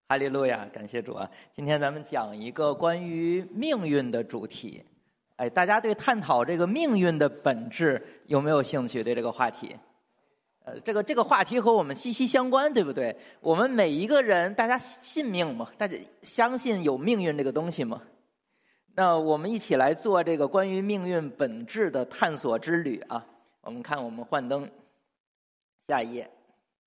哈利路亚，感谢主啊！今天咱们讲一个关于命运的主题。大家对探讨这个命运的本质有没有兴趣？对这个话题，这个话题和我们息息相关，对不对？我们每一个人，大家信命吗？大家相信有命运这个东西吗？那我们一起来做这个关于命运本质的探索之旅啊！我们看，我们幻灯，下一页。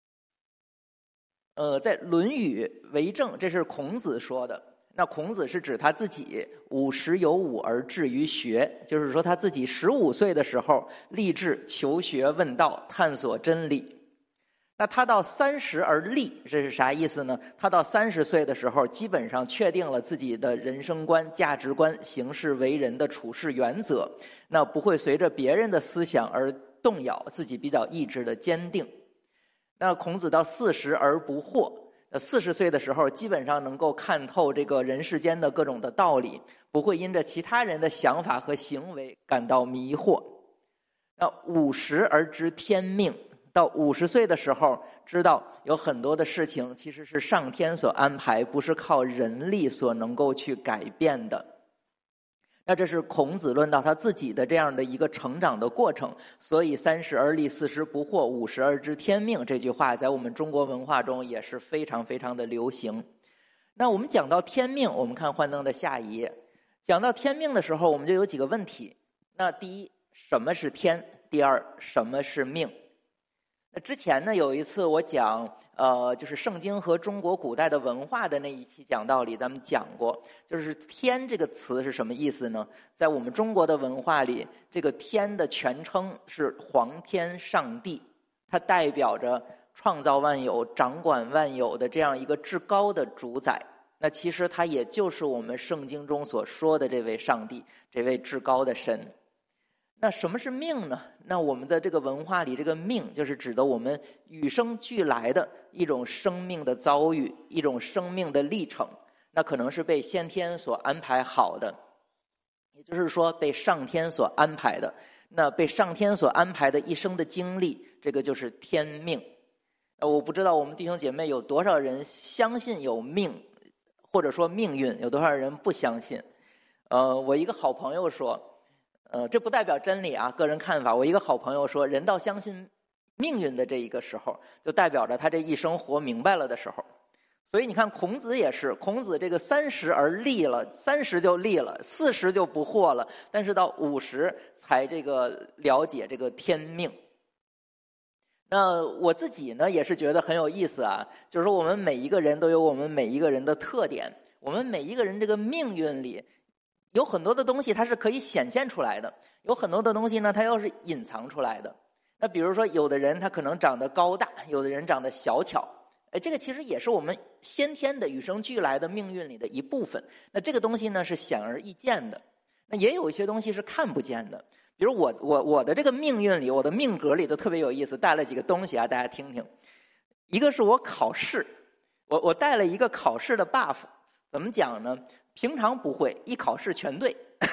在《论语为政》，这是孔子说的。那孔子是指他自己50有5而志于学，就是说他自己15岁的时候立志求学问道，探索真理。那他到30而立，这是啥意思呢？他到30岁的时候，基本上确定了自己的人生观、价值观、行事为人的处事原则，那不会随着别人的思想而动摇，自己比较意志的坚定。那孔子到40而不惑，40岁的时候基本上能够看透这个人世间的各种的道理，不会因着其他人的想法和行为感到迷惑。那50而知天命，到50岁的时候知道有很多的事情其实是上天所安排，不是靠人力所能够去改变的。那这是孔子论到他自己的这样的一个成长的过程，所以30而立，40不惑，50而知天命这句话在我们中国文化中也是非常非常的流行。那我们讲到天命，我们看幻灯的下一页，讲到天命的时候，我们就有几个问题。那第一，什么是天？第二，什么是命？那之前呢，有一次我讲就是圣经和中国古代的文化的那一期讲道理，咱们讲过，就是天这个词是什么意思呢？在我们中国的文化里，这个天的全称是皇天上帝，它代表着创造万有、掌管万有的这样一个至高的主宰。那其实它也就是我们圣经中所说的这位上帝，这位至高的神。那什么是命呢？那我们的这个文化里，这个命就是指的我们与生俱来的一种生命的遭遇，一种生命的历程。那可能是被先天所安排好的，也就是说被上天所安排的。那被上天所安排的一生的经历，这个就是天命。我不知道我们弟兄姐妹有多少人相信有命，或者说命运，有多少人不相信。我一个好朋友说，这不代表真理啊，个人看法。我一个好朋友说，人到相信命运的这一个时候，就代表着他这一生活明白了的时候。所以你看孔子也是，孔子这个30而立了，30就立了，40就不惑了，但是到50才这个了解这个天命。那我自己呢也是觉得很有意思啊，就是说我们每一个人都有我们每一个人的特点，我们每一个人这个命运里有很多的东西它是可以显现出来的，有很多的东西呢它又是隐藏出来的。那比如说有的人他可能长得高大，有的人长得小巧，这个其实也是我们先天的与生俱来的命运里的一部分。那这个东西呢是显而易见的，那也有一些东西是看不见的。比如我的这个命运里，我的命格里都特别有意思，带了几个东西啊，大家听听。一个是我考试，我带了一个考试的 buff， 怎么讲呢？平常不会，一考试全对。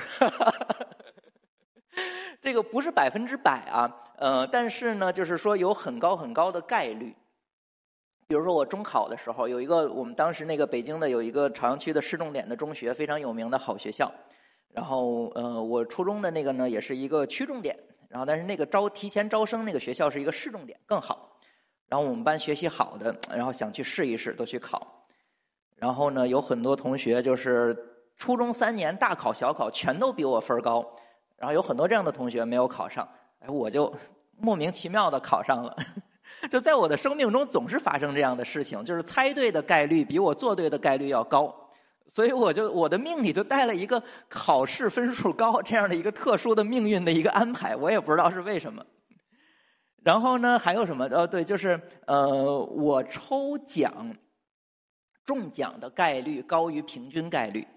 这个不是100%啊，但是呢，就是说有很高很高的概率。比如说我中考的时候，有一个我们当时那个北京的有一个朝阳区的市重点的中学，非常有名的好学校。然后我初中的那个呢也是一个区重点，然后但是那个提前招生那个学校是一个市重点，更好。然后我们班学习好的，然后想去试一试，都去考。然后呢，有很多同学就是初中3年大考小考全都比我分高，然后有很多这样的同学没有考上，我就莫名其妙的考上了。就在我的生命中总是发生这样的事情，就是猜对的概率比我做对的概率要高，所以我的命里就带了一个考试分数高这样的一个特殊的命运的一个安排，我也不知道是为什么。然后呢，还有什么？对，就是我抽奖中奖的概率高于平均概率。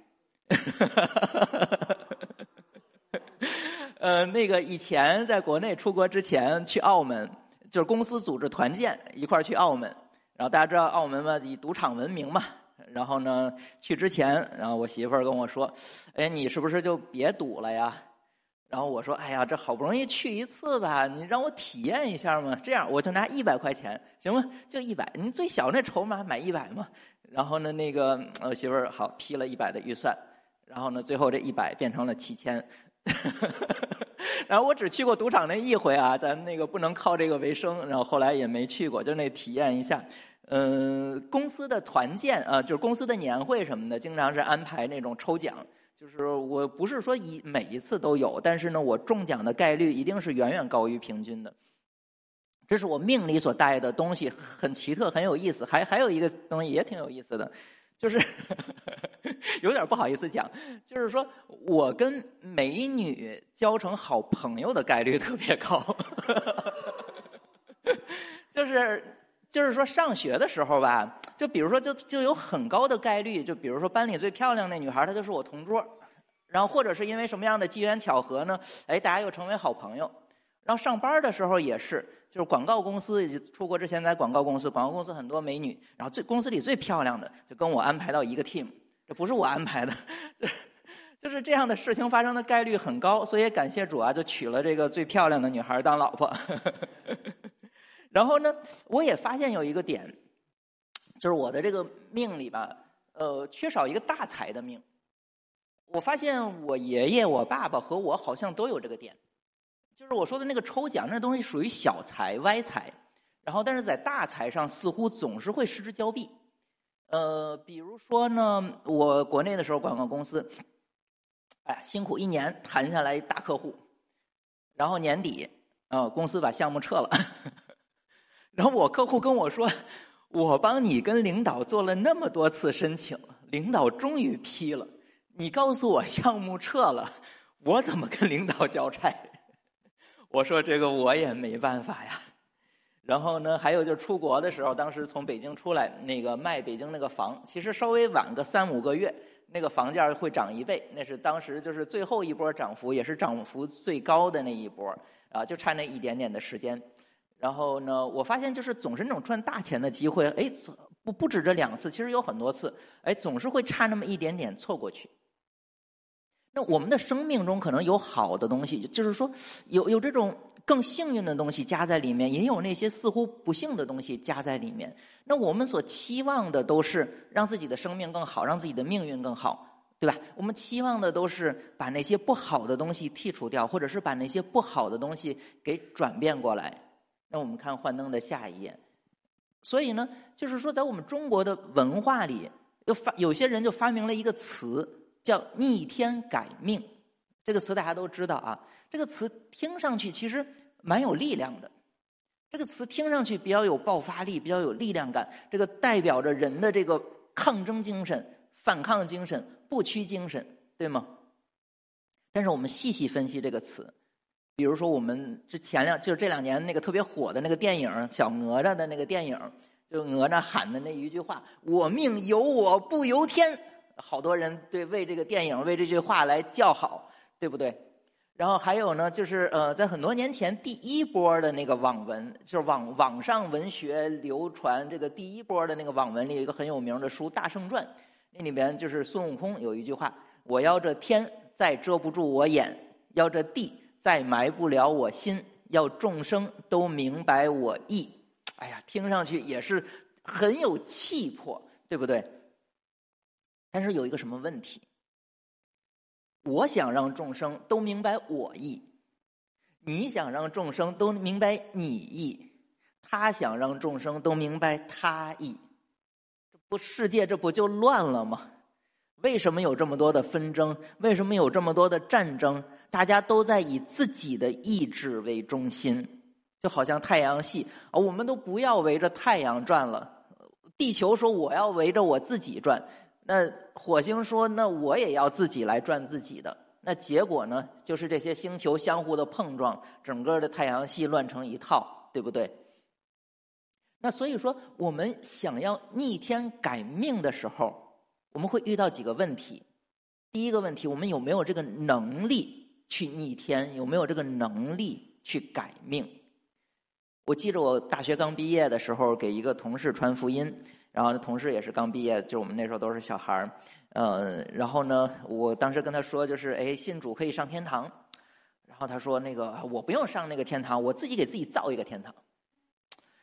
那个以前在国内出国之前去澳门，就是公司组织团建一块去澳门，然后大家知道澳门嘛，以赌场闻名嘛。然后呢，去之前，然后我媳妇儿跟我说：“你是不是就别赌了呀？”然后我说：“哎呀，这好不容易去一次吧，你让我体验一下嘛。这样我就拿100块钱，行吗？就100，你最小那筹码买100嘛。 然后呢，我媳妇儿好批了100的预算，然后呢，最后这100变成了7000。然后我只去过赌场那1回啊，咱不能靠这个为生，然后后来也没去过，就体验一下。公司的团建啊，就是公司的年会什么的，经常是安排那种抽奖。就是我不是说每一次都有，但是呢，我中奖的概率一定是远远高于平均的。这是我命里所带的东西，很奇特，很有意思。还有一个东西也挺有意思的，就是有点不好意思讲，就是说我跟美女交成好朋友的概率特别高。就是说上学的时候吧，就比如说就有很高的概率，就比如说班里最漂亮那女孩，她就是我同桌，然后或者是因为什么样的机缘巧合呢，大家又成为好朋友。然后上班的时候也是，就是广告公司，出国之前在广告公司很多美女，然后公司里最漂亮的就跟我安排到一个 team， 这不是我安排的，就是这样的事情发生的概率很高，所以也感谢主啊，就娶了这个最漂亮的女孩当老婆。然后呢，我也发现有一个点，就是我的这个命里吧，缺少一个大财的命。我发现我爷爷、我爸爸和我好像都有这个点，就是我说的那个抽奖那东西属于小财、歪财，然后但是在大财上似乎总是会失之交臂。比如说呢，我国内的时候广告公司，辛苦1年谈下来一大客户，然后年底，公司把项目撤了。然后我客户跟我说，我帮你跟领导做了那么多次申请，领导终于批了，你告诉我项目撤了，我怎么跟领导交差？我说这个我也没办法呀。然后呢，还有就是出国的时候，当时从北京出来，卖北京那个房，其实稍微晚个3-5个月，那个房价会涨1倍，那是当时就是最后一波涨幅，也是涨幅最高的那一波啊，就差那一点点的时间。然后呢，我发现就是总是那种赚大钱的机会，不止这2次，其实有很多次，总是会差那么一点点错过去。那我们的生命中可能有好的东西，就是说有这种更幸运的东西加在里面，也有那些似乎不幸的东西加在里面。那我们所期望的都是让自己的生命更好，让自己的命运更好，对吧？我们期望的都是把那些不好的东西剔除掉，或者是把那些不好的东西给转变过来。那我们看幻灯的下一页。所以呢，就是说在我们中国的文化里，有些人就发明了一个词叫逆天改命。这个词大家都知道啊，这个词听上去其实蛮有力量的，这个词听上去比较有爆发力，比较有力量感，这个代表着人的这个抗争精神、反抗精神、不屈精神，对吗？但是我们细细分析这个词，比如说我们就是这2年那个特别火的那个电影小哪吒的那个电影，就哪吒喊的那一句话，我命由我不由天，好多人为这个电影为这句话来叫好，对不对？然后还有呢，就是在很多年前第一波的那个网文，就是网上文学流传这个第一波的那个网文里有一个很有名的书《大圣传》，那里边就是孙悟空有一句话，我要这天再遮不住我眼，要这地再埋不了我心，要众生都明白我意。哎呀，听上去也是很有气魄，对不对？但是有一个什么问题？我想让众生都明白我意，你想让众生都明白你意，他想让众生都明白他意，世界这不就乱了吗？为什么有这么多的纷争？为什么有这么多的战争？大家都在以自己的意志为中心，就好像太阳系我们都不要围着太阳转了，地球说我要围着我自己转，那火星说那我也要自己来转自己的，那结果呢，就是这些星球相互的碰撞，整个的太阳系乱成一套，对不对？那所以说我们想要逆天改命的时候，我们会遇到几个问题。第一个问题，我们有没有这个能力去逆天，有没有这个能力去改命？我记着我大学刚毕业的时候给一个同事传福音，然后同事也是刚毕业，就我们那时候都是小孩然后呢我当时跟他说就是信主可以上天堂，然后他说我不用上那个天堂，我自己给自己造一个天堂。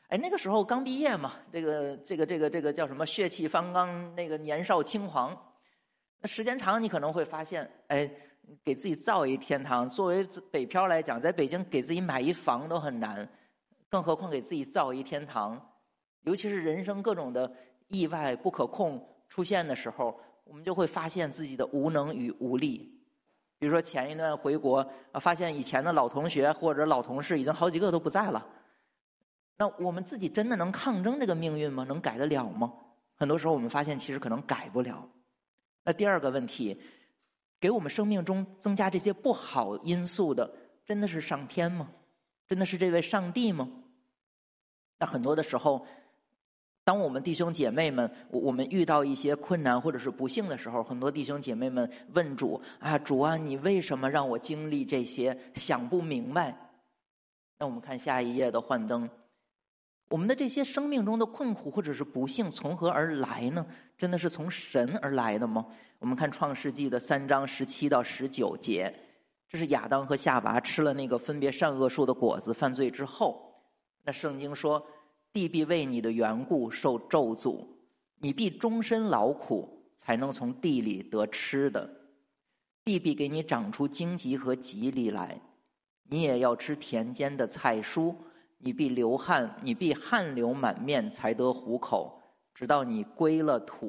那个时候刚毕业嘛，这个叫什么血气方刚，那个年少轻狂。那时间长，你可能会发现，给自己造一天堂。作为北漂来讲，在北京给自己买一房都很难，更何况给自己造一天堂。尤其是人生各种的意外不可控出现的时候，我们就会发现自己的无能与无力。比如说前一段回国，发现以前的老同学或者老同事已经好几个都不在了。那我们自己真的能抗争这个命运吗？能改得了吗？很多时候我们发现其实可能改不了。那第二个问题，给我们生命中增加这些不好因素的，真的是上天吗？真的是这位上帝吗？那很多的时候，当我们弟兄姐妹们，我们遇到一些困难或者是不幸的时候，很多弟兄姐妹们问主啊，主啊，你为什么让我经历这些？想不明白。那我们看下一页的幻灯，我们的这些生命中的困苦或者是不幸从何而来呢？真的是从神而来的吗？我们看创世纪的3章17到19节，这是亚当和夏娃吃了那个分别善恶树的果子犯罪之后，那圣经说，地必为你的缘故受咒诅，你必终身劳苦，才能从地里得吃的。地必给你长出荆棘和棘藜来，你也要吃田间的菜蔬，你必汗流满面才得糊口，直到你归了土。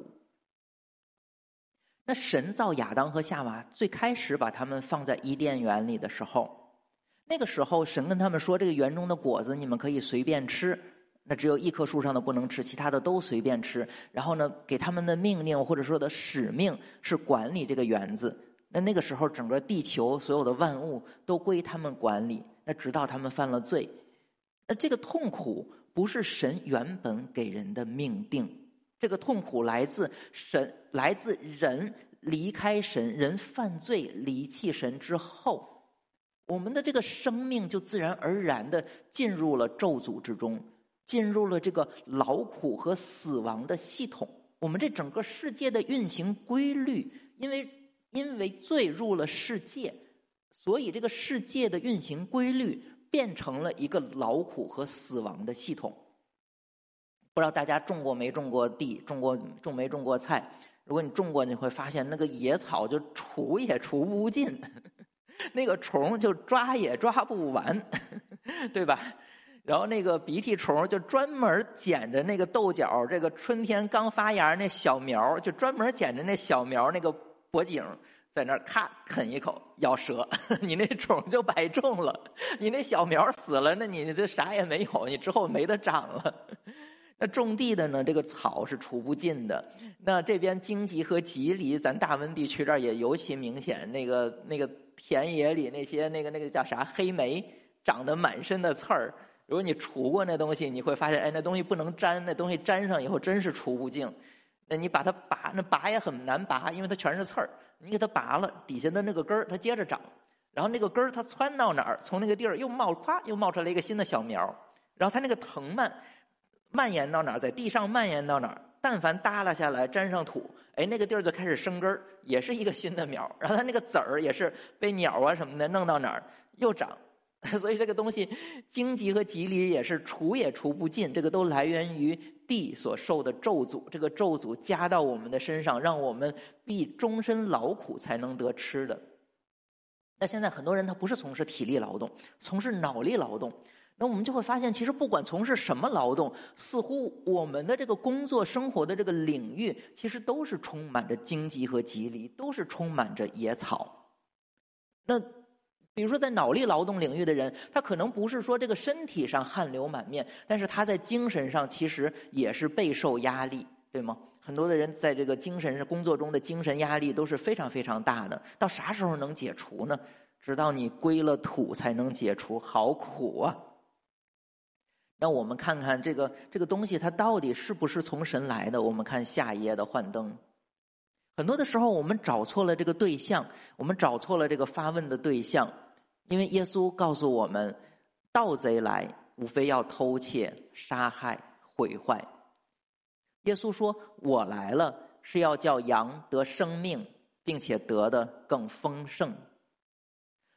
那神造亚当和夏娃，最开始把他们放在伊甸园里的时候，那个时候神跟他们说，这个园中的果子你们可以随便吃，那只有一棵树上的不能吃，其他的都随便吃。然后呢，给他们的命令或者说的使命是管理这个园子。那个时候整个地球所有的万物都归他们管理，那直到他们犯了罪。那这个痛苦不是神原本给人的命定，这个痛苦来自神，来自人离开神，人犯罪离弃神之后，我们的这个生命就自然而然的进入了咒诅之中，进入了这个劳苦和死亡的系统。我们这整个世界的运行规律，因为罪入了世界，所以这个世界的运行规律变成了一个劳苦和死亡的系统。不知道大家种过没种过地，种没种过菜？如果你种过，你会发现那个野草就除也除不尽，那个虫就抓也抓不完，对吧？然后那个鼻涕虫就专门捡着那个豆角，这个春天刚发芽那小苗，就专门捡着那小苗那个脖颈，在那儿咔啃一口咬折，你那种就白种了。你那小苗死了，那你这啥也没有，你之后没得长了。那种地的呢，这个草是除不尽的。那这边荆棘和棘藜，咱大温地区这儿也尤其明显。那个田野里那些那个叫啥黑莓，长得满身的刺儿。如果你除过那东西，你会发现，那东西不能粘，那东西粘上以后真是除不净。那你把它拔，那拔也很难拔，因为它全是刺儿。你给它拔了，底下的那个根儿它接着长，然后那个根儿它窜到哪儿，从那个地儿又冒出来一个新的小苗，然后它那个藤蔓延到哪儿，在地上蔓延到哪儿，但凡耷拉下来沾上土，那个地儿就开始生根儿，也是一个新的苗。然后它那个籽儿也是被鸟啊什么的弄到哪儿又长。所以这个东西荆棘和棘藜也是除也除不尽，这个都来源于地所受的咒诅，这个咒诅加到我们的身上，让我们必终身劳苦才能得吃的。那现在很多人他不是从事体力劳动，从事脑力劳动，那我们就会发现，其实不管从事什么劳动，似乎我们的这个工作生活的这个领域，其实都是充满着荆棘和棘藜，都是充满着野草。那比如说在脑力劳动领域的人，他可能不是说这个身体上汗流满面，但是他在精神上其实也是备受压力，对吗？很多的人在这个精神工作中的精神压力都是非常非常大的。到啥时候能解除呢？直到你归了土才能解除，好苦啊！那我们看看这个东西它到底是不是从神来的？我们看下一页的幻灯。很多的时候我们找错了这个对象，我们找错了这个发问的对象。因为耶稣告诉我们，盗贼来无非要偷窃、杀害、毁坏。耶稣说，我来了是要叫羊得生命，并且得的更丰盛。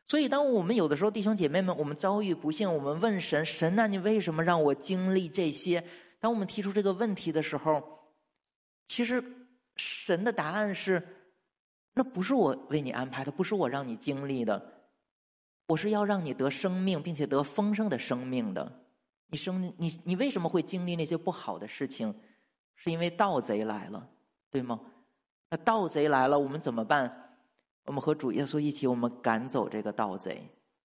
所以当我们有的时候弟兄姐妹们，我们遭遇不幸，我们问神，神啊，你为什么让我经历这些？当我们提出这个问题的时候，其实神的答案是，那不是我为你安排的，不是我让你经历的，我是要让你得生命，并且得丰盛的生命的。你为什么会经历那些不好的事情？是因为盗贼来了，对吗？那盗贼来了，我们怎么办？我们和主耶稣一起，我们赶走这个盗贼。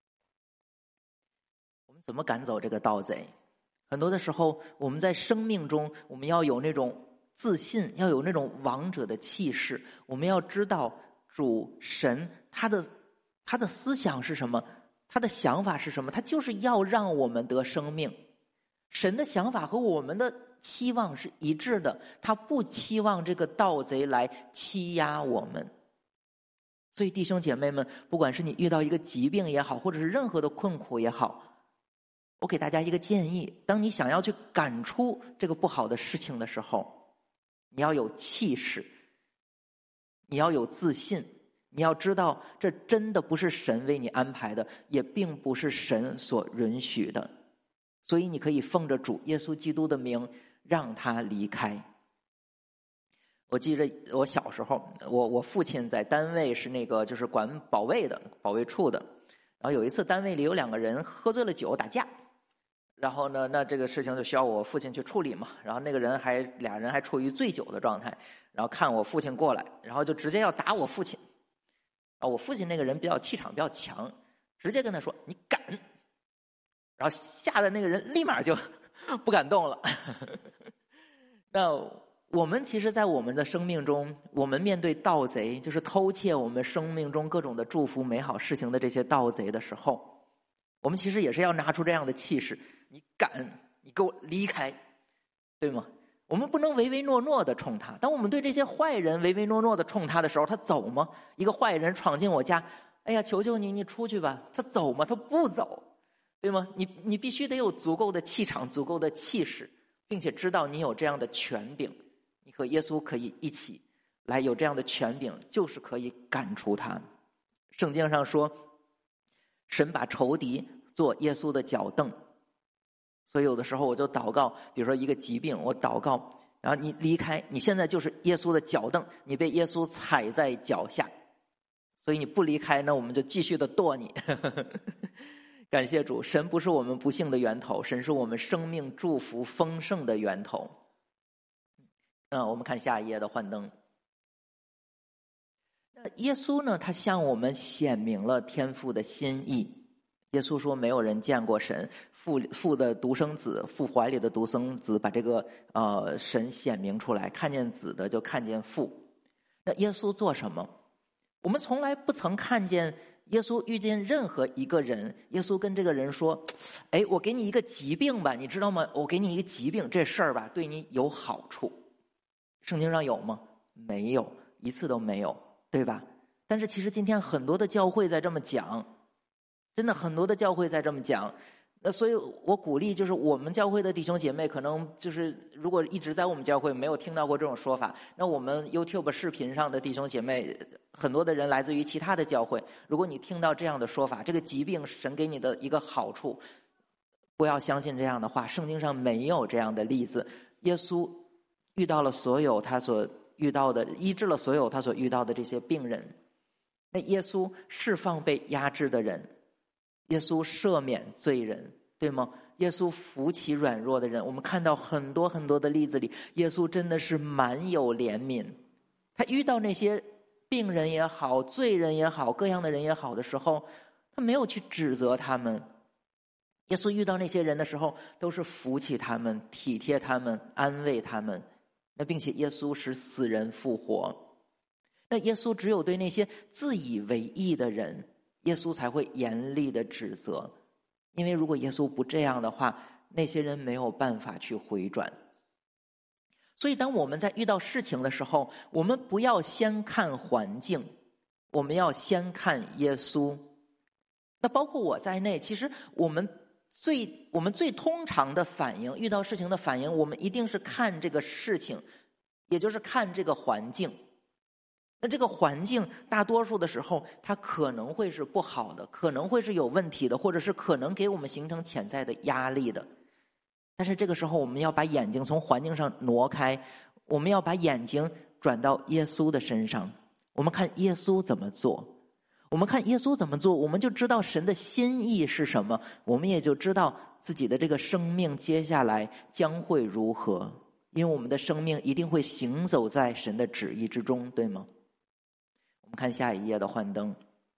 我们怎么赶走这个盗贼？很多的时候，我们在生命中，我们要有那种自信，要有那种王者的气势。我们要知道主神他的思想是什么，他的想法是什么，他就是要让我们得生命。神的想法和我们的期望是一致的，他不期望这个盗贼来欺压我们。所以弟兄姐妹们，不管是你遇到一个疾病也好，或者是任何的困苦也好，我给大家一个建议，当你想要去赶出这个不好的事情的时候，你要有气势，你要有自信，你要知道这真的不是神为你安排的，也并不是神所允许的，所以你可以奉着主耶稣基督的名让他离开。我记着我小时候，我父亲在单位是那个就是管保卫的，保卫处的。然后有一次单位里有2个人喝醉了酒打架，然后呢，那这个事情就需要我父亲去处理嘛。然后那个人俩人还处于醉酒的状态，然后看我父亲过来，然后就直接要打我父亲。我父亲那个人比较气场比较强，直接跟他说：“你敢！”然后吓得那个人立马就不敢动了。那我们其实在我们的生命中，我们面对盗贼，就是偷窃我们生命中各种的祝福美好事情的这些盗贼的时候，我们其实也是要拿出这样的气势，你敢，你给我离开，对吗？我们不能唯唯诺诺的冲他。当我们对这些坏人唯唯诺诺的冲他的时候，他走吗？一个坏人闯进我家，哎呀，求求你，你出去吧。他走吗？他不走，对吗？你必须得有足够的气场，足够的气势，并且知道你有这样的权柄。你和耶稣可以一起来有这样的权柄，就是可以赶出他。圣经上说，神把仇敌做耶稣的脚凳。所以有的时候我就祷告，比如说一个疾病，我祷告，然后你离开，你现在就是耶稣的脚凳，你被耶稣踩在脚下，所以你不离开，那我们就继续的剁你。感谢主，神不是我们不幸的源头，神是我们生命祝福丰盛的源头。我们看下一页的幻灯。那耶稣呢，他向我们显明了天父的心意。耶稣说，没有人见过神，父的独生子，父怀里的独生子，把这个神显明出来，看见子的就看见父。那耶稣做什么？我们从来不曾看见耶稣遇见任何一个人，耶稣跟这个人说，哎，我给你一个疾病吧，你知道吗？我给你一个疾病，这事儿吧对你有好处。圣经上有吗？没有，一次都没有，对吧？但是其实今天很多的教会在这么讲，真的很多的教会在这么讲。那所以我鼓励就是我们教会的弟兄姐妹，可能就是如果一直在我们教会没有听到过这种说法，那我们 YouTube 视频上的弟兄姐妹，很多的人来自于其他的教会，如果你听到这样的说法，这个疾病神给你的一个好处，不要相信这样的话，圣经上没有这样的例子。耶稣遇到了所有他所遇到的，医治了所有他所遇到的这些病人。那耶稣释放被压制的人，耶稣赦免罪人，对吗？耶稣扶起软弱的人。我们看到很多很多的例子里，耶稣真的是满有怜悯。他遇到那些病人也好，罪人也好，各样的人也好的时候，他没有去指责他们。耶稣遇到那些人的时候，都是扶起他们，体贴他们，安慰他们。那并且耶稣使死人复活。那耶稣只有对那些自以为义的人，耶稣才会严厉的指责。因为如果耶稣不这样的话，那些人没有办法去回转。所以当我们在遇到事情的时候，我们不要先看环境，我们要先看耶稣。那包括我在内，其实我们最通常的反应，遇到事情的反应，我们一定是看这个事情，也就是看这个环境。 那这个环境大多数的时候它可能会是不好的，可能会是有问题的，或者是可能给我们形成潜在的压力的。但是这个时候我们要把眼睛从环境上挪开，我们要把眼睛转到耶稣的身上，我们看耶稣怎么做。我们看耶稣怎么做，我们就知道神的心意是什么，我们也就知道自己的这个生命接下来将会如何，因为我们的生命一定会行走在神的旨意之中，对吗？我们看下一页的幻灯。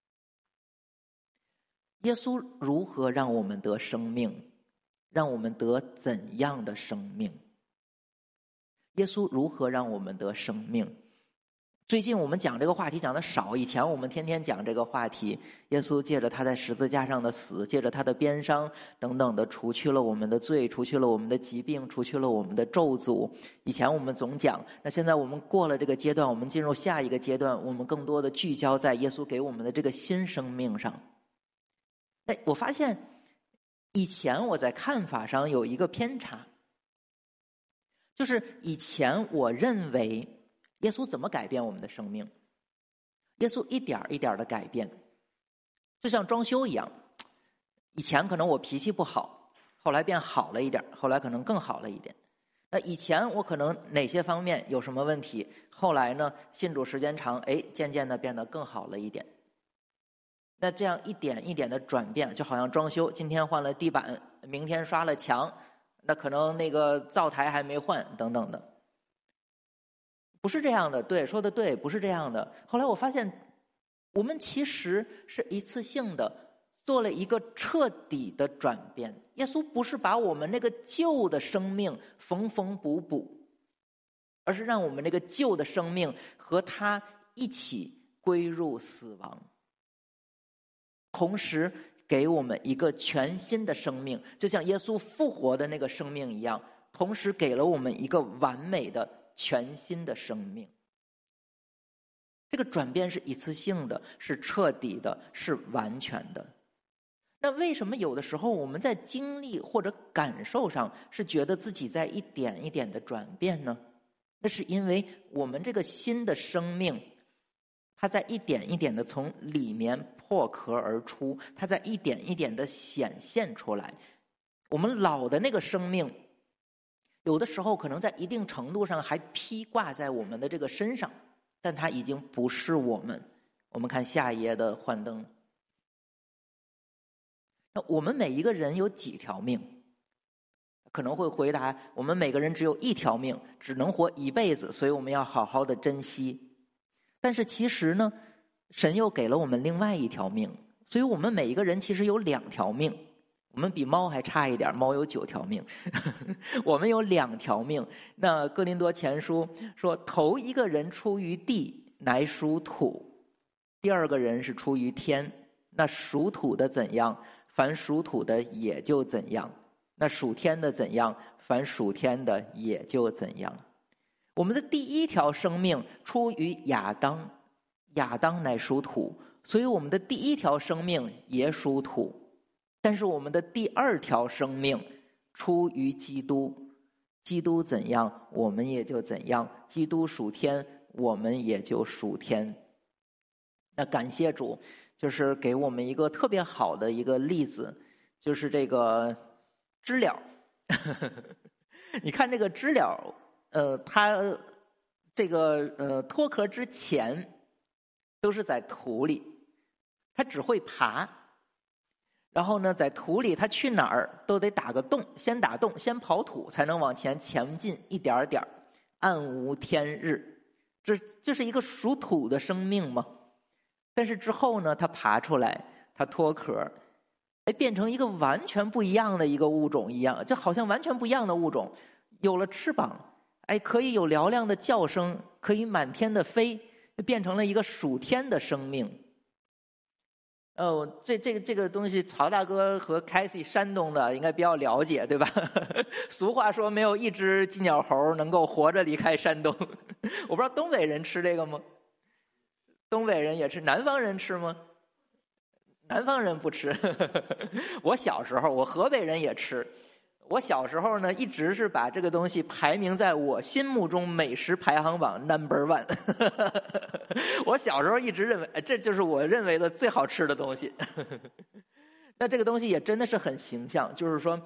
耶稣如何让我们得生命？让我们得怎样的生命？耶稣如何让我们得生命？最近我们讲这个话题讲的少，以前我们天天讲这个话题。耶稣借着他在十字架上的死，借着他的鞭伤等等的，除去了我们的罪，除去了我们的疾病，除去了我们的咒诅。以前我们总讲，那现在我们过了这个阶段，我们进入下一个阶段，我们更多的聚焦在耶稣给我们的这个新生命上。我发现以前我在看法上有一个偏差，就是以前我认为耶稣怎么改变我们的生命？耶稣一点一点的改变，就像装修一样。以前可能我脾气不好，后来变好了一点，后来可能更好了一点。那以前我可能哪些方面有什么问题，后来呢，信主时间长，渐渐的变得更好了一点。那这样一点一点的转变，就好像装修，今天换了地板，明天刷了墙，那可能那个灶台还没换，等等的。不是这样的，对，说的对，不是这样的。后来我发现，我们其实是一次性的做了一个彻底的转变。耶稣不是把我们那个旧的生命缝缝补补，而是让我们那个旧的生命和他一起归入死亡，同时给我们一个全新的生命，就像耶稣复活的那个生命一样，同时给了我们一个完美的全新的生命。这个转变是一次性的，是彻底的，是完全的。那为什么有的时候我们在经历或者感受上是觉得自己在一点一点的转变呢？那是因为我们这个新的生命，它在一点一点的从里面破壳而出，它在一点一点的显现出来。我们老的那个生命，有的时候可能在一定程度上还披挂在我们的这个身上，但它已经不是我们。我们看下一页的幻灯。那我们每一个人有几条命？可能会回答，我们每个人只有一条命，只能活一辈子，所以我们要好好的珍惜。但是其实呢，神又给了我们另外一条命，所以我们每一个人其实有2条命。我们比猫还差一点，猫有9条命我们有2条命。那哥林多前书说，头一个人出于地，乃属土；第二个人是出于天。那属土的怎样，凡属土的也就怎样；那属天的怎样，凡属天的也就怎样。我们的第一条生命出于亚当，亚当乃属土，所以我们的第一条生命也属土。但是我们的第2条生命出于基督，基督怎样，我们也就怎样；基督属天，我们也就属天。那感谢主，就是给我们一个特别好的一个例子，就是这个知了你看这个知了，它这个脱壳之前都是在土里，它只会爬。然后呢，在土里它去哪儿都得打个洞，先打洞，先刨土，才能往前进一点点，暗无天日。这是一个属土的生命吗？但是之后呢，它爬出来，它脱壳，变成一个完全不一样的一个物种一样，就好像完全不一样的物种，有了翅膀，可以有嘹亮的叫声，可以满天的飞，变成了一个属天的生命。这个东西，曹大哥和凯西山东的应该比较了解，对吧？俗话说，没有一只金鸟猴能够活着离开山东。我不知道东北人吃这个吗？东北人也吃，南方人吃吗？南方人不吃。我小时候，我河北人也吃。 我小时候呢，一直是把这个东西排名在我心目中美食排行榜 No.1。我小时候一直认为，这就是我认为的最好吃的东西。那这个东西也真的是很形象，就是说，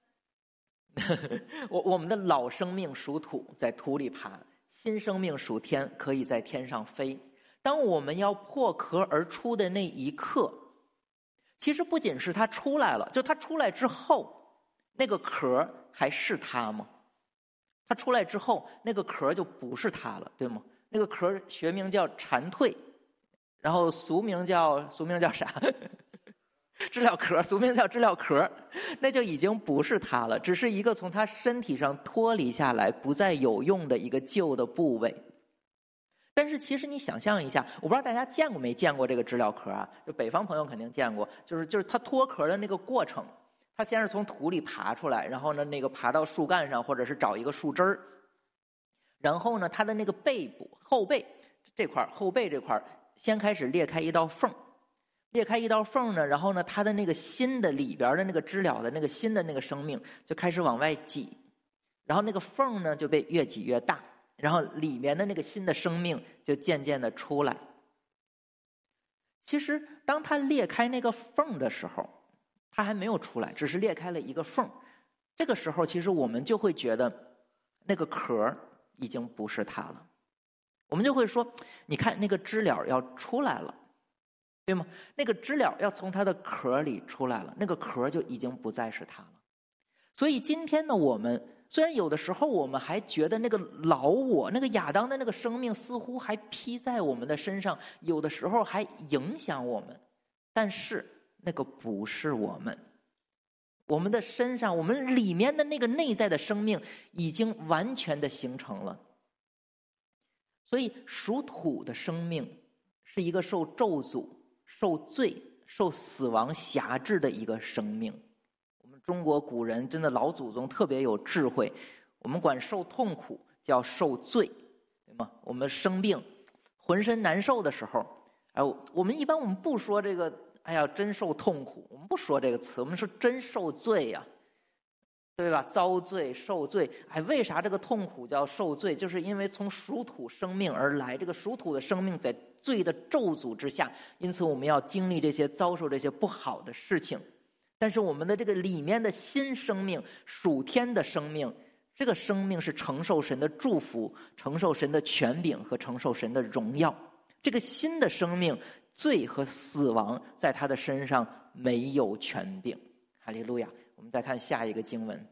我们的老生命属土，在土里爬；新生命属天，可以在天上飞。当我们要破壳而出的那一刻，其实不仅是它出来了，就它出来之后。那个壳还是它吗？它出来之后，那个壳就不是它了，对吗？那个壳学名叫蝉蜕，然后俗名叫啥？知了壳，俗名叫知了壳，那就已经不是它了，只是一个从它身体上脱离下来、不再有用的一个旧的部位。但是其实你想象一下，我不知道大家见过没见过这个知了壳啊？就北方朋友肯定见过，就是它脱壳的那个过程。它先是从土里爬出来，然后呢，那个爬到树干上，或者是找一个树枝儿，然后呢，它的那个背部后背这块先开始裂开一道缝，裂开一道缝呢，然后呢，它的那个新的里边的那个知了的那个新的那个生命就开始往外挤，然后那个缝呢就被越挤越大，然后里面的那个新的生命就渐渐的出来。其实当它裂开那个缝的时候，它还没有出来，只是裂开了一个缝。这个时候其实我们就会觉得那个壳已经不是它了，我们就会说，你看那个知了要出来了，对吗？那个知了要从它的壳里出来了，那个壳就已经不再是它了。所以今天呢，我们虽然有的时候我们还觉得那个老我，那个亚当的那个生命似乎还披在我们的身上，有的时候还影响我们，但是那个不是我们，我们的身上，我们里面的那个内在的生命已经完全的形成了。所以属土的生命是一个受咒诅、受罪、受死亡辖制的一个生命。我们中国古人真的老祖宗特别有智慧，我们管受痛苦叫受罪，对吗？我们生病浑身难受的时候，我们一般不说这个哎呀，真受痛苦，我们不说这个词，我们说真受罪呀，对吧？遭罪、受罪，为啥这个痛苦叫受罪？就是因为从属土生命而来，这个属土的生命在罪的咒诅之下，因此我们要经历这些，遭受这些不好的事情。但是我们的这个里面的新生命，属天的生命，这个生命是承受神的祝福，承受神的权柄和承受神的荣耀。这个新的生命，罪和死亡在他的身上没有权柄。哈利路亚！我们再看下一个经文，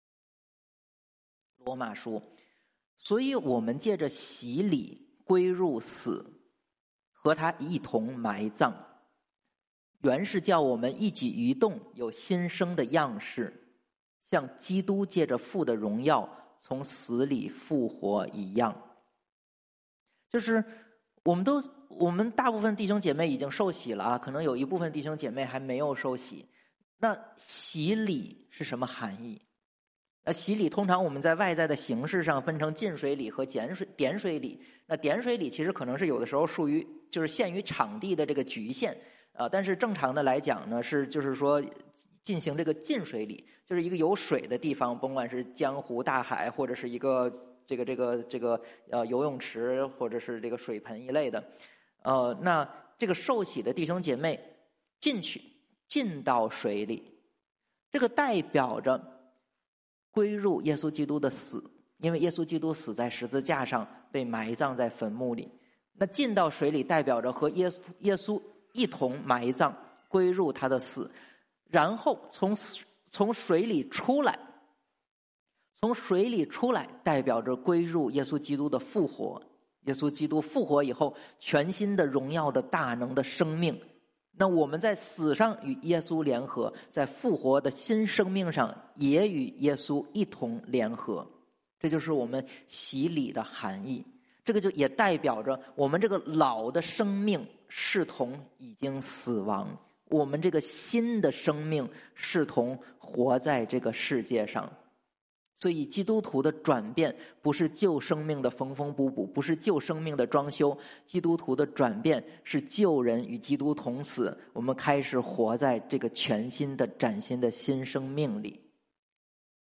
罗马书。所以我们借着洗礼归入死，和他一同埋葬，原是叫我们一己一动有新生的样式，像基督借着父的荣耀从死里复活一样。就是我们大部分弟兄姐妹已经受洗了啊，可能有一部分弟兄姐妹还没有受洗。那洗礼是什么含义？洗礼通常我们在外在的形式上分成浸水礼和点水礼。那点水礼其实可能是有的时候就是限于场地的这个局限但是正常的来讲呢，就是说进行这个浸水礼，就是一个有水的地方，甭管是江湖、大海，或者是一个这个游泳池，或者是这个水盆一类的，那这个受洗的弟兄姐妹进到水里，这个代表着归入耶稣基督的死，因为耶稣基督死在十字架上，被埋葬在坟墓里。那进到水里代表着和耶稣一同埋葬，归入他的死，然后从水里出来。从水里出来代表着归入耶稣基督的复活，耶稣基督复活以后全新的荣耀的大能的生命，那我们在死上与耶稣联合，在复活的新生命上也与耶稣一同联合，这就是我们洗礼的含义。这个就也代表着我们这个老的生命视同已经死亡，我们这个新的生命视同活在这个世界上。所以基督徒的转变不是旧生命的缝缝补补，不是旧生命的装修，基督徒的转变是旧人与基督同死，我们开始活在这个全新的崭新的新生命里。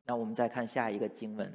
那我们再看下一个经文，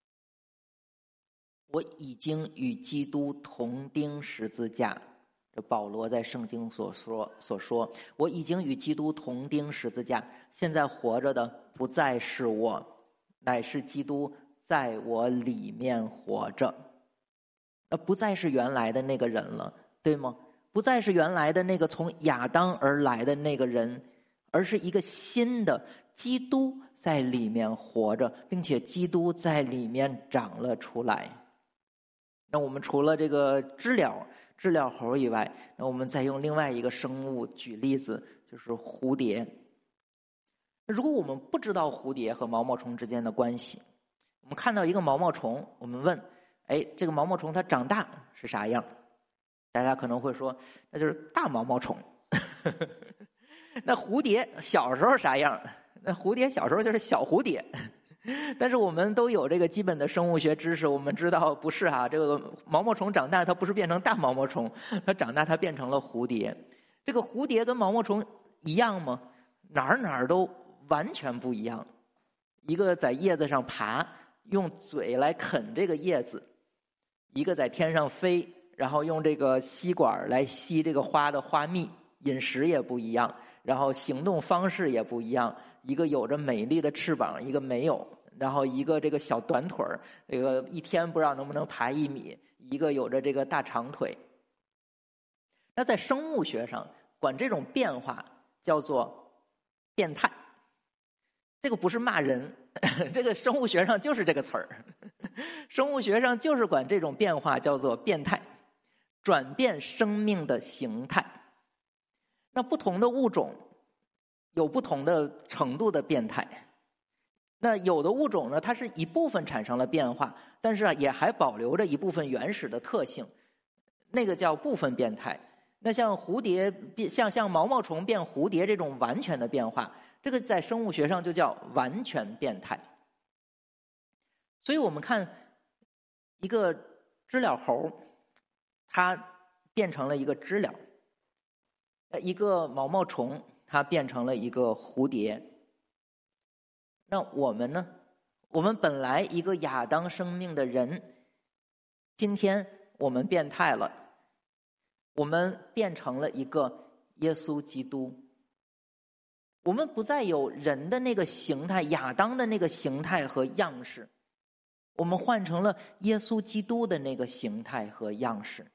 我已经与基督同钉十字架。这保罗在圣经所说，我已经与基督同钉十字架，现在活着的不再是我，乃是基督在我里面活着。那不再是原来的那个人了，对吗？不再是原来的那个从亚当而来的那个人，而是一个新的基督在里面活着，并且基督在里面长了出来。那我们除了这个知了猴以外，那我们再用另外一个生物举例子，就是蝴蝶。如果我们不知道蝴蝶和毛毛虫之间的关系，我们看到一个毛毛虫，我们问，这个毛毛虫它长大是啥样？大家可能会说，那就是大毛毛虫。那蝴蝶小时候啥样？那蝴蝶小时候就是小蝴蝶。但是我们都有这个基本的生物学知识，我们知道不是这个毛毛虫长大它不是变成大毛毛虫，它长大它变成了蝴蝶。这个蝴蝶跟毛毛虫一样吗？哪儿都完全不一样。一个在叶子上爬，用嘴来啃这个叶子；一个在天上飞，然后用这个吸管来吸这个花的花蜜。饮食也不一样，然后行动方式也不一样。一个有着美丽的翅膀，一个没有。然后一个这个小短腿儿，这个一天不知道能不能爬1米；一个有着这个大长腿。那在生物学上，管这种变化叫做变态。这个不是骂人，这个生物学上就是这个词儿。生物学上就是管这种变化叫做变态，转变生命的形态。那不同的物种有不同的程度的变态。那有的物种呢，它是一部分产生了变化，但是也还保留着一部分原始的特性，那个叫部分变态。那像蝴蝶像毛毛虫变蝴蝶这种完全的变化，这个在生物学上就叫完全变态。所以我们看一个知了猴，它变成了一个知了；一个毛毛虫，它变成了一个蝴蝶。那我们呢？我们本来一个亚当生命的人，今天我们变态了，我们变成了一个耶稣基督。我们不再有人的那个形态，亚当的那个形态和样式，我们换成了耶稣基督的那个形态和样式。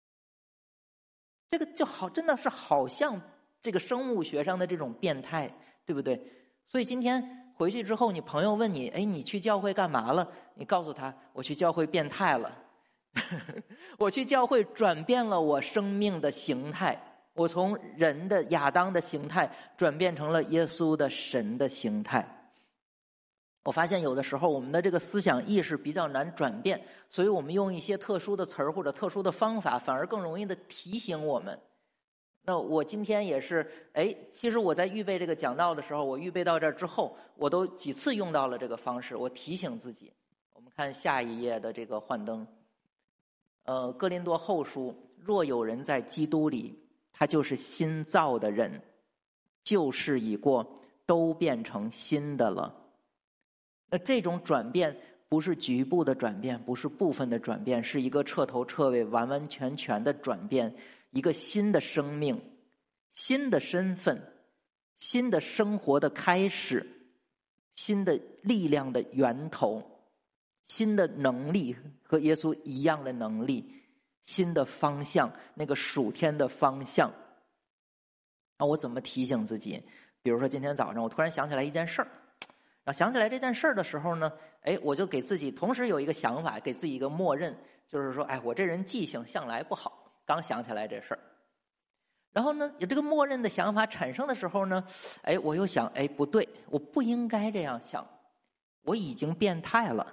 这个就好，真的是好像这个生物学上的这种变态，对不对？所以今天回去之后，你朋友问你，你去教会干嘛了？你告诉他，我去教会变态了。我去教会转变了我生命的形态，我从人的亚当的形态转变成了耶稣的神的形态。我发现有的时候我们的这个思想意识比较难转变，所以我们用一些特殊的词儿或者特殊的方法，反而更容易的提醒我们。那我今天也是，其实我在预备这个讲道的时候，我预备到这儿之后，我都几次用到了这个方式，我提醒自己。我们看下一页的这个幻灯。哥林多后书，若有人在基督里，他就是新造的人，旧事已过，都变成新的了。那这种转变不是局部的转变，不是部分的转变，是一个彻头彻尾完完全全的转变，一个新的生命，新的身份，新的生活的开始，新的力量的源头，新的能力，和耶稣一样的能力，新的方向，那个属天的方向。那我怎么提醒自己？比如说今天早上我突然想起来一件事儿，然后想起来这件事儿的时候呢，我就给自己同时有一个想法，给自己一个默认，就是说，我这人记性向来不好，刚想起来这事儿。然后呢，有这个默认的想法产生的时候呢，我又想，不对，我不应该这样想，我已经变态了。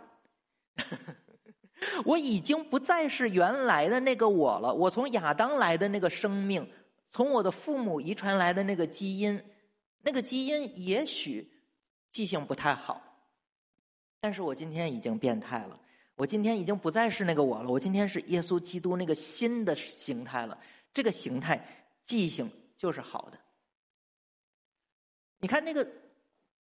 我已经不再是原来的那个我了，我从亚当来的那个生命，从我的父母遗传来的那个基因，那个基因也许记性不太好，但是我今天已经变态了，我今天已经不再是那个我了，我今天是耶稣基督那个新的形态了，这个形态记性就是好的。你看那个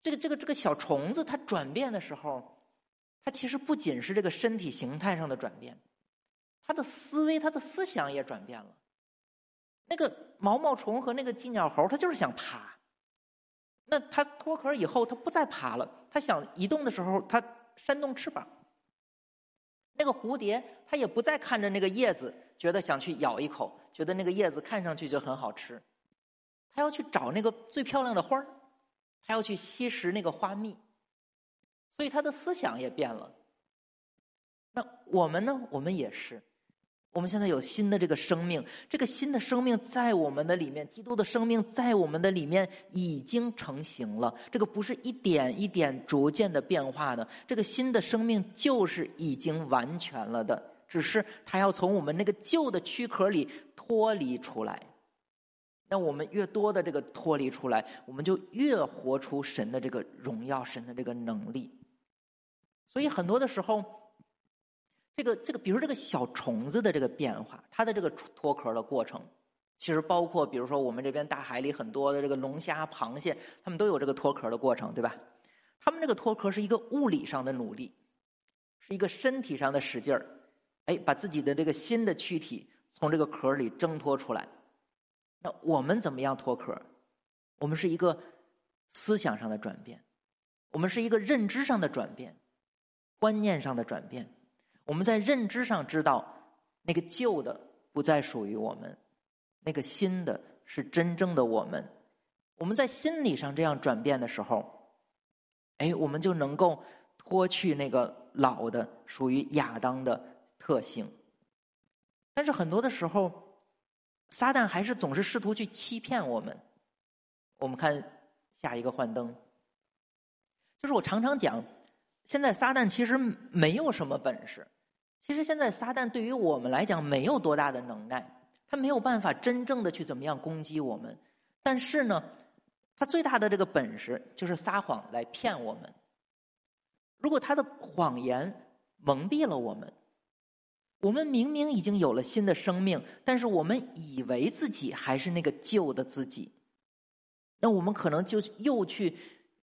这个小虫子它转变的时候，它其实不仅是这个身体形态上的转变，它的思维、它的思想也转变了。那个毛毛虫和那个寄鸟猴，它就是想爬。那它脱壳以后，它不再爬了，它想移动的时候，它扇动翅膀。那个蝴蝶，它也不再看着那个叶子，觉得想去咬一口，觉得那个叶子看上去就很好吃。它要去找那个最漂亮的花儿，它要去吸食那个花蜜。所以它的思想也变了。那我们呢？我们也是。我们现在有新的这个生命，这个新的生命在我们的里面，基督的生命在我们的里面已经成型了。这个不是一点一点逐渐的变化的，这个新的生命就是已经完全了的，只是它要从我们那个旧的躯壳里脱离出来。那我们越多的这个脱离出来，我们就越活出神的这个荣耀，神的这个能力。所以很多的时候，这个比如这个小虫子的这个变化，它的这个脱壳的过程，其实包括比如说我们这边大海里很多的这个龙虾、螃蟹，它们都有这个脱壳的过程，对吧？它们这个脱壳是一个物理上的努力，是一个身体上的使劲儿，把自己的这个新的躯体从这个壳里挣脱出来。那我们怎么样脱壳？我们是一个思想上的转变，我们是一个认知上的转变，观念上的转变。我们在认知上知道那个旧的不再属于我们，那个新的是真正的我们。我们在心理上这样转变的时候，我们就能够脱去那个老的属于亚当的特性。但是很多的时候，撒旦还是总是试图去欺骗我们。我们看下一个幻灯，就是我常常讲，现在撒旦其实没有什么本事。其实现在撒旦对于我们来讲没有多大的能耐，他没有办法真正的去怎么样攻击我们。但是呢，他最大的这个本事就是撒谎来骗我们。如果他的谎言蒙蔽了我们，我们明明已经有了新的生命，但是我们以为自己还是那个旧的自己，那我们可能又去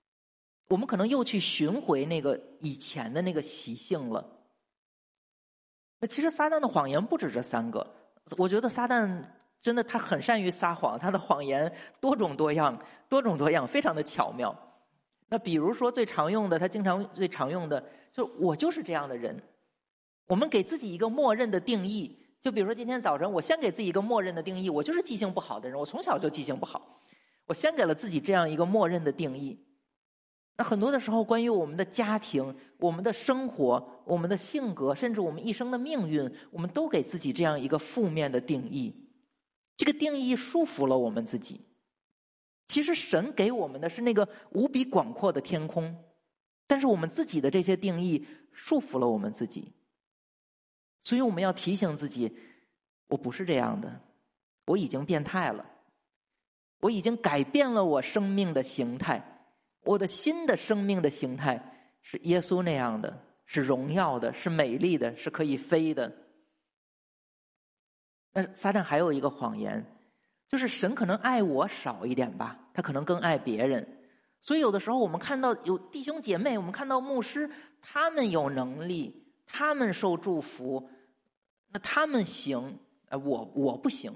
寻回那个以前的那个习性了。那其实撒旦的谎言不止这3个，我觉得撒旦真的他很善于撒谎，他的谎言多种多样，非常的巧妙。那比如说最常用的，他经常最常用的就是我就是这样的人。我们给自己一个默认的定义，就比如说今天早晨我先给自己一个默认的定义，我就是记性不好的人，我从小就记性不好，我先给了自己这样一个默认的定义。那很多的时候，关于我们的家庭、我们的生活、我们的性格，甚至我们一生的命运，我们都给自己这样一个负面的定义。这个定义束缚了我们自己。其实神给我们的是那个无比广阔的天空，但是我们自己的这些定义束缚了我们自己。所以我们要提醒自己，我不是这样的，我已经变态了，我已经改变了我生命的形态。我的新的生命的形态是耶稣那样的，是荣耀的，是美丽的，是可以飞的。那撒旦还有一个谎言，就是神可能爱我少一点吧，他可能更爱别人。所以有的时候我们看到有弟兄姐妹，我们看到牧师，他们有能力，他们受祝福，那他们行，我不行。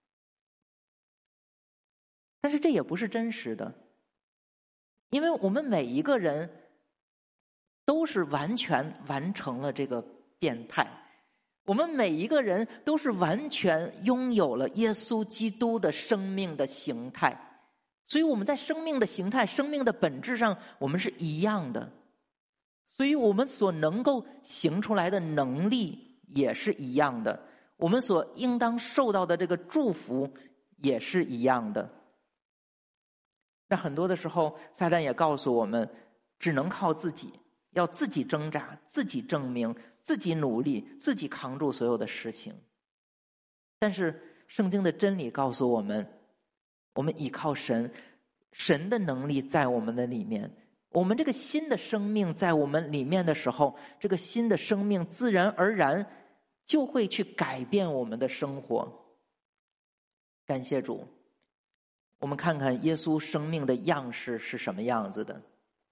但是这也不是真实的。因为我们每一个人都是完全完成了这个变态，我们每一个人都是完全拥有了耶稣基督的生命的形态，所以我们在生命的形态、生命的本质上，我们是一样的，所以我们所能够行出来的能力也是一样的，我们所应当受到的这个祝福也是一样的。那很多的时候，撒旦也告诉我们，只能靠自己，要自己挣扎，自己证明，自己努力，自己扛住所有的事情。但是圣经的真理告诉我们，我们依靠神，神的能力在我们的里面，我们这个新的生命在我们里面的时候，这个新的生命自然而然就会去改变我们的生活。感谢主。我们看看耶稣生命的样式是什么样子的。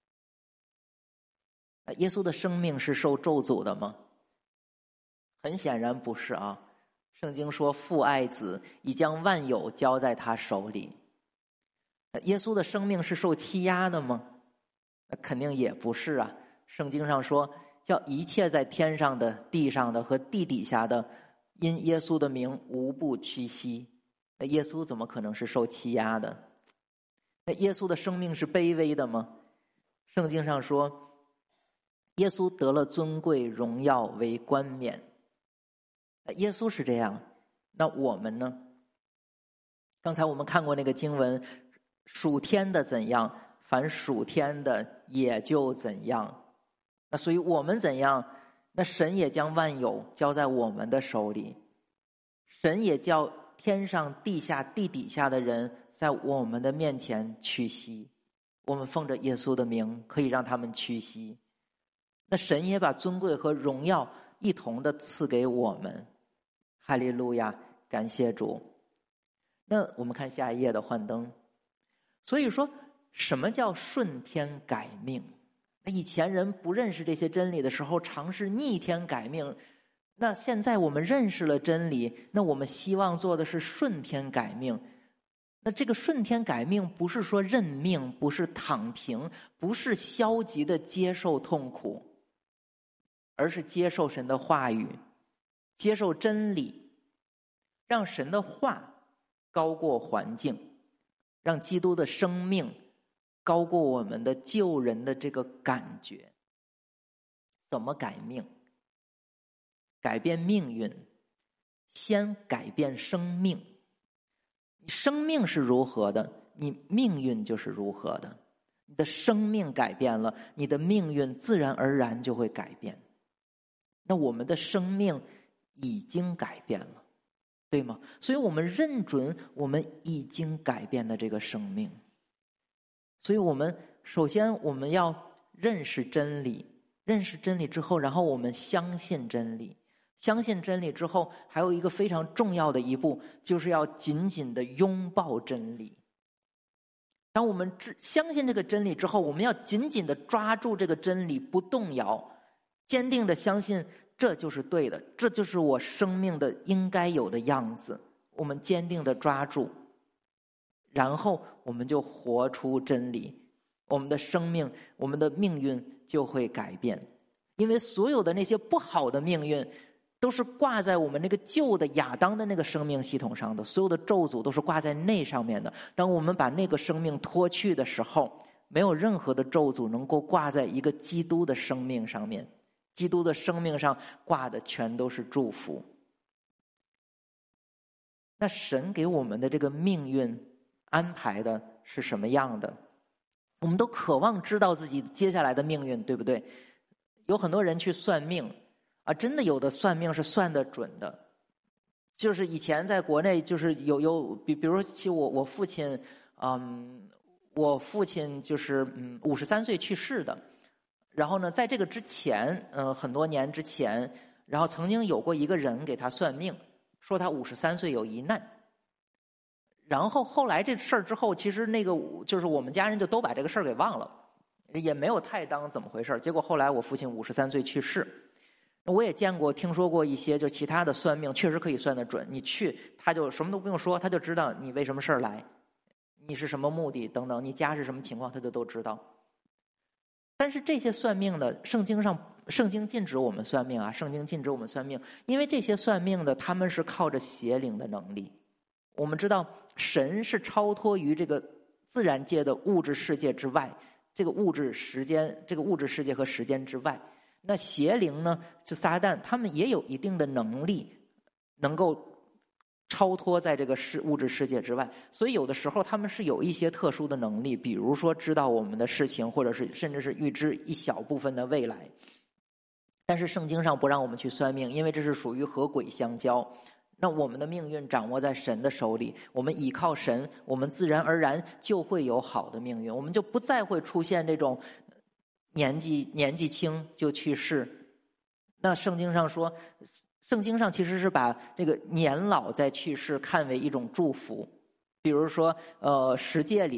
耶稣的生命是受咒诅的吗？很显然不是啊。圣经说父爱子，已将万有交在他手里。耶稣的生命是受欺压的吗？肯定也不是啊。圣经上说，叫一切在天上的、地上的和地底下的，因耶稣的名无不屈膝。那耶稣怎么可能是受欺压的？那耶稣的生命是卑微的吗？圣经上说，耶稣得了尊贵荣耀为冠冕。耶稣是这样，那我们呢？刚才我们看过那个经文，属天的怎样，凡属天的也就怎样。那所以我们怎样，那神也将万有交在我们的手里，神也叫天上地下地底下的人在我们的面前屈膝。我们奉着耶稣的名可以让他们屈膝。那神也把尊贵和荣耀一同的赐给我们。哈利路亚，感谢主。那我们看下一页的幻灯。所以说，什么叫顺天改命？那以前人不认识这些真理的时候，尝试逆天改命。那现在我们认识了真理，那我们希望做的是顺天改命。那这个顺天改命不是说认命，不是躺平，不是消极的接受痛苦，而是接受神的话语，接受真理，让神的话高过环境，让基督的生命高过我们的救人的这个感觉。怎么改命？改变命运，先改变生命。你生命是如何的，你命运就是如何的。你的生命改变了，你的命运自然而然就会改变。那我们的生命已经改变了，对吗？所以我们认准我们已经改变了这个生命。所以我们首先我们要认识真理，认识真理之后，然后我们相信真理。相信真理之后，还有一个非常重要的一步，就是要紧紧的拥抱真理。当我们相信这个真理之后，我们要紧紧的抓住这个真理，不动摇，坚定的相信这就是对的，这就是我生命的应该有的样子。我们坚定的抓住，然后我们就活出真理，我们的生命，我们的命运就会改变。因为所有的那些不好的命运都是挂在我们那个旧的亚当的那个生命系统上的，所有的咒诅都是挂在那上面的。当我们把那个生命脱去的时候，没有任何的咒诅能够挂在一个基督的生命上面。基督的生命上挂的全都是祝福。那神给我们的这个命运安排的是什么样的？我们都渴望知道自己接下来的命运，对不对？有很多人去算命啊，真的有的算命是算得准的。就是以前在国内，就是比如说，其实我父亲，我父亲就是53岁去世的。然后呢，在这个之前，很多年之前，然后曾经有过一个人给他算命，说他53岁有一难。然后后来这事儿之后，其实那个就是我们家人就都把这个事儿给忘了，也没有太当怎么回事。结果后来我父亲53岁去世。我也见过听说过一些就其他的算命确实可以算得准，你去他就什么都不用说，他就知道你为什么事儿来，你是什么目的等等，你家是什么情况他就都知道。但是这些算命的，圣经禁止我们算命啊，圣经禁止我们算命，因为这些算命的他们是靠着邪灵的能力。我们知道神是超脱于这个自然界的物质世界之外，这个物质世界和时间之外。那邪灵呢，就撒旦，他们也有一定的能力，能够超脱在这个物质世界之外。所以有的时候他们是有一些特殊的能力，比如说知道我们的事情，或者是甚至是预知一小部分的未来。但是圣经上不让我们去算命，因为这是属于和鬼相交。那我们的命运掌握在神的手里，我们倚靠神，我们自然而然就会有好的命运，我们就不再会出现这种年纪轻就去世。那圣经上说，圣经上其实是把这个年老在去世看为一种祝福。比如说十诫里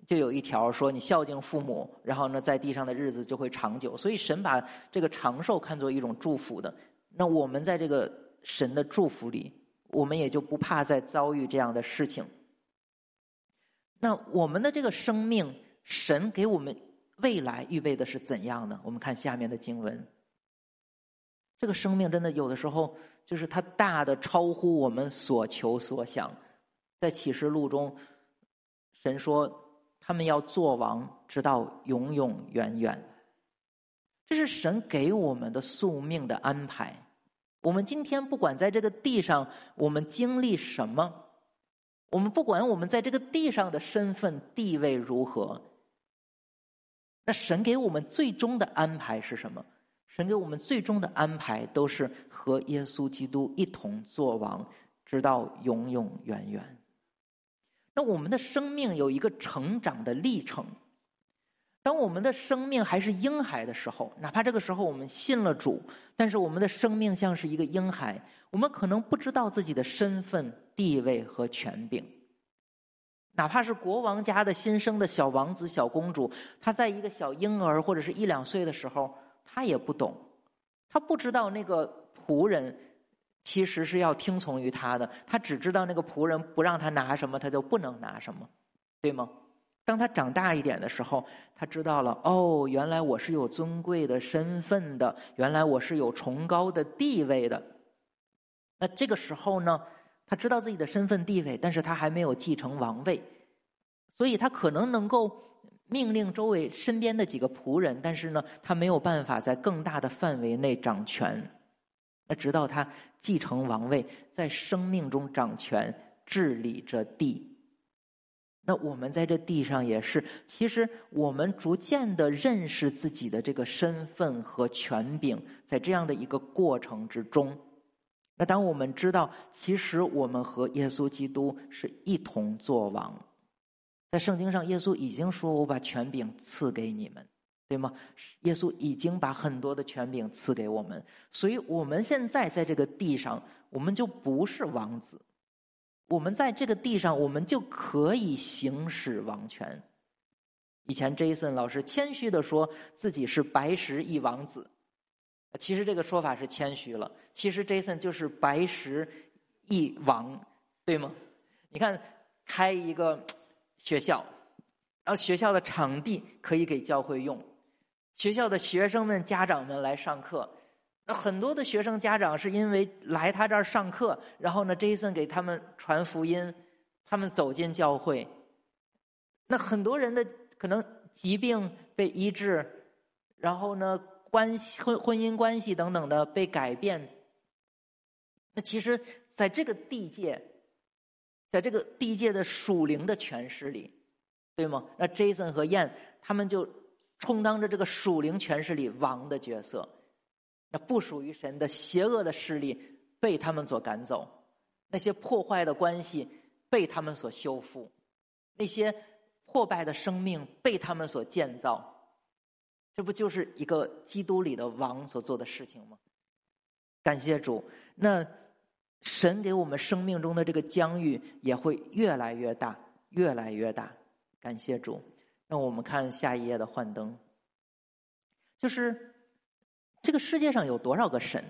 就有一条说你孝敬父母，然后呢在地上的日子就会长久，所以神把这个长寿看作一种祝福的。那我们在这个神的祝福里，我们也就不怕再遭遇这样的事情。那我们的这个生命，神给我们未来预备的是怎样的？我们看下面的经文。这个生命真的有的时候就是它大的超乎我们所求所想。在启示录中，神说他们要做王直到永永远远。这是神给我们的宿命的安排。我们今天不管在这个地上我们经历什么，我们不管我们在这个地上的身份地位如何，那神给我们最终的安排是什么？神给我们最终的安排都是和耶稣基督一同作王，直到永永远远。那我们的生命有一个成长的历程。当我们的生命还是婴孩的时候，哪怕这个时候我们信了主，但是我们的生命像是一个婴孩，我们可能不知道自己的身份、地位和权柄。哪怕是国王家的新生的小王子、小公主，他在一个小婴儿或者是1-2岁的时候，他也不懂，他不知道那个仆人其实是要听从于他的，他只知道那个仆人不让他拿什么，他就不能拿什么，对吗？当他长大一点的时候，他知道了，哦，原来我是有尊贵的身份的，原来我是有崇高的地位的。那这个时候呢，他知道自己的身份地位，但是他还没有继承王位，所以他可能能够命令周围身边的几个仆人，但是呢，他没有办法在更大的范围内掌权。那直到他继承王位，在生命中掌权，治理着地。那我们在这地上也是，其实我们逐渐的认识自己的这个身份和权柄，在这样的一个过程之中，那当我们知道其实我们和耶稣基督是一同作王，在圣经上耶稣已经说我把权柄赐给你们，对吗？耶稣已经把很多的权柄赐给我们，所以我们现在在这个地上，我们就不是王子，我们在这个地上，我们就可以行使王权。以前 Jason 老师谦虚地说自己是白石一王子，其实这个说法是谦虚了，其实 Jason 就是白石一王，对吗？你看，开一个学校，然后学校的场地可以给教会用，学校的学生们、家长们来上课。那很多的学生家长是因为来他这儿上课，然后呢 Jason 给他们传福音，他们走进教会。那很多人的可能疾病被医治，然后呢婚姻关系等等的被改变。那其实在这个地界，在这个地界的属灵的权势里，对吗？那 Jason 和燕他们就充当着这个属灵权势里王的角色。那不属于神的邪恶的势力被他们所赶走，那些破坏的关系被他们所修复，那些破败的生命被他们所建造。这不就是一个基督里的王所做的事情吗？感谢主，那神给我们生命中的这个疆域也会越来越大，越来越大。感谢主。那我们看下一页的幻灯，就是这个世界上有多少个神？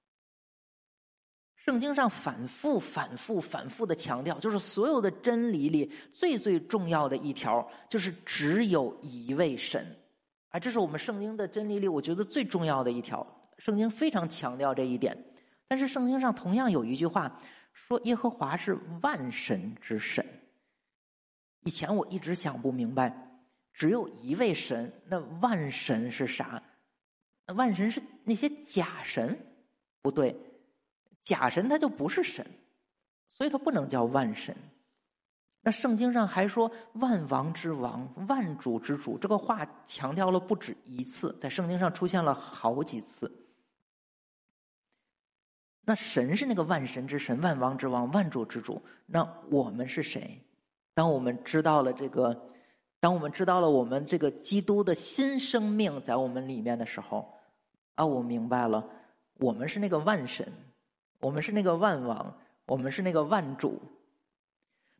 圣经上反复的强调，就是所有的真理里最重要的一条，就是只有一位神。这是我们圣经的真理里我觉得最重要的一条，圣经非常强调这一点。但是圣经上同样有一句话说耶和华是万神之神。以前我一直想不明白，只有一位神，那万神是啥？那万神是那些假神？不对，假神他就不是神，所以他不能叫万神。那圣经上还说万王之王，万主之主，这个话强调了不止一次，在圣经上出现了好几次。那神是那个万神之神，万王之王，万主之主，那我们是谁？当我们知道了我们这个基督的新生命在我们里面的时候，我明白了，我们是那个万神，我们是那个万王，我们是那个万主。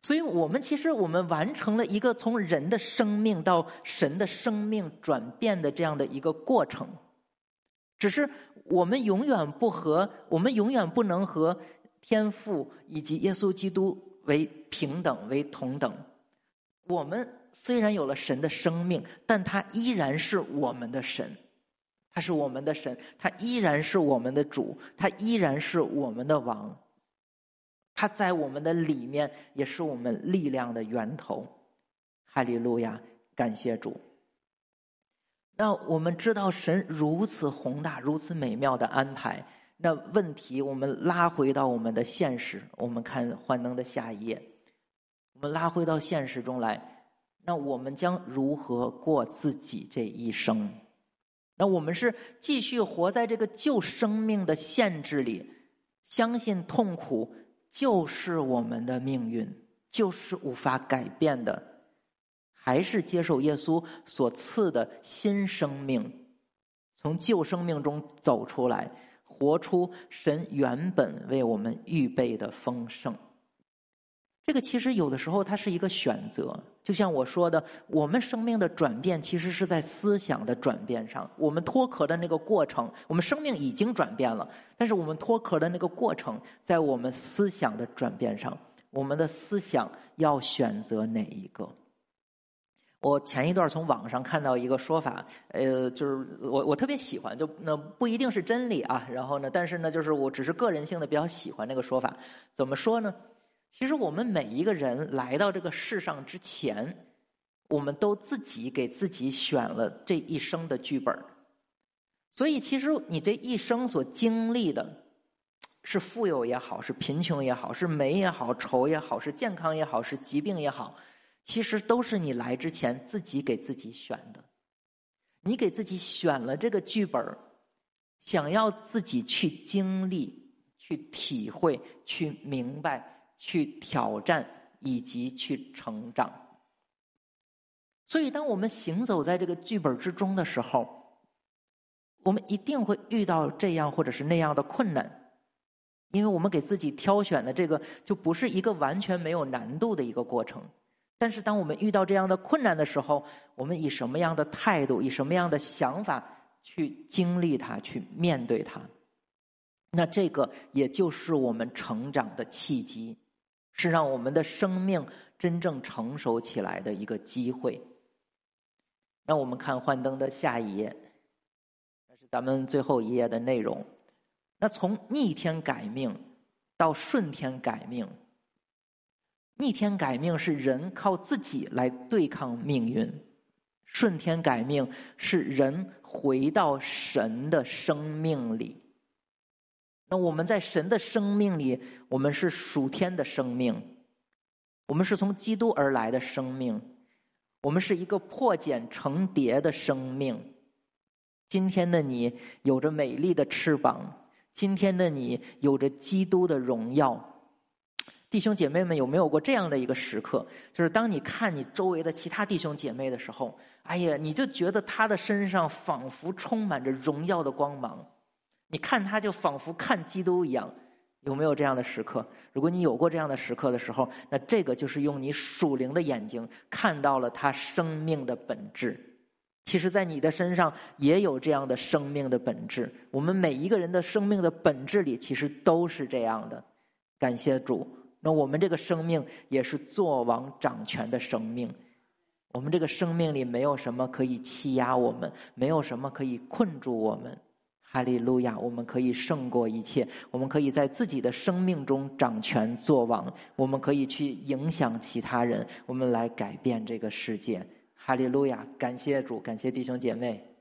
所以我们完成了一个从人的生命到神的生命转变的这样的一个过程。只是我们永远不能和天父以及耶稣基督为平等为同等。我们虽然有了神的生命，但他依然是我们的神，他是我们的神，他依然是我们的主，他依然是我们的王，他在我们的里面也是我们力量的源头。哈利路亚，感谢主。那我们知道神如此宏大如此美妙的安排，那问题我们拉回到我们的现实，我们看幻灯的下一页，我们拉回到现实中来，那我们将如何过自己这一生？那我们是继续活在这个旧生命的限制里，相信痛苦就是我们的命运，就是无法改变的，还是接受耶稣所赐的新生命，从旧生命中走出来，活出神原本为我们预备的丰盛。这个其实有的时候它是一个选择，就像我说的，我们生命的转变其实是在思想的转变上。我们脱壳的那个过程，我们生命已经转变了，但是我们脱壳的那个过程在我们思想的转变上，我们的思想要选择哪一个。我前一段从网上看到一个说法，就是我特别喜欢，就那不一定是真理啊，然后呢，但是呢，就是我只是个人性的比较喜欢那个说法。怎么说呢？其实我们每一个人来到这个世上之前，我们都自己给自己选了这一生的剧本。所以其实你这一生所经历的，是富有也好，是贫穷也好，是美也好，丑也好，是健康也好，是疾病也好，其实都是你来之前自己给自己选的。你给自己选了这个剧本，想要自己去经历、去体会、去明白、去挑战以及去成长。所以当我们行走在这个剧本之中的时候，我们一定会遇到这样或者是那样的困难，因为我们给自己挑选的这个就不是一个完全没有难度的一个过程。但是当我们遇到这样的困难的时候，我们以什么样的态度，以什么样的想法去经历它，去面对它，那这个也就是我们成长的契机，是让我们的生命真正成熟起来的一个机会。那我们看幻灯的下一页，那是咱们最后一页的内容。那从逆天改命到顺天改命，逆天改命是人靠自己来对抗命运，顺天改命是人回到神的生命里。那我们在神的生命里，我们是属天的生命，我们是从基督而来的生命，我们是一个破茧成蝶的生命。今天的你有着美丽的翅膀，今天的你有着基督的荣耀。弟兄姐妹们，有没有过这样的一个时刻，就是当你看你周围的其他弟兄姐妹的时候，哎呀，你就觉得他的身上仿佛充满着荣耀的光芒，你看他就仿佛看基督一样。有没有这样的时刻？如果你有过这样的时刻的时候，那这个就是用你属灵的眼睛看到了他生命的本质。其实在你的身上也有这样的生命的本质，我们每一个人的生命的本质里其实都是这样的。感谢主，那我们这个生命也是作王掌权的生命，我们这个生命里没有什么可以欺压我们，没有什么可以困住我们。哈利路亚，我们可以胜过一切，我们可以在自己的生命中掌权作王，我们可以去影响其他人，我们来改变这个世界。哈利路亚，感谢主，感谢弟兄姐妹。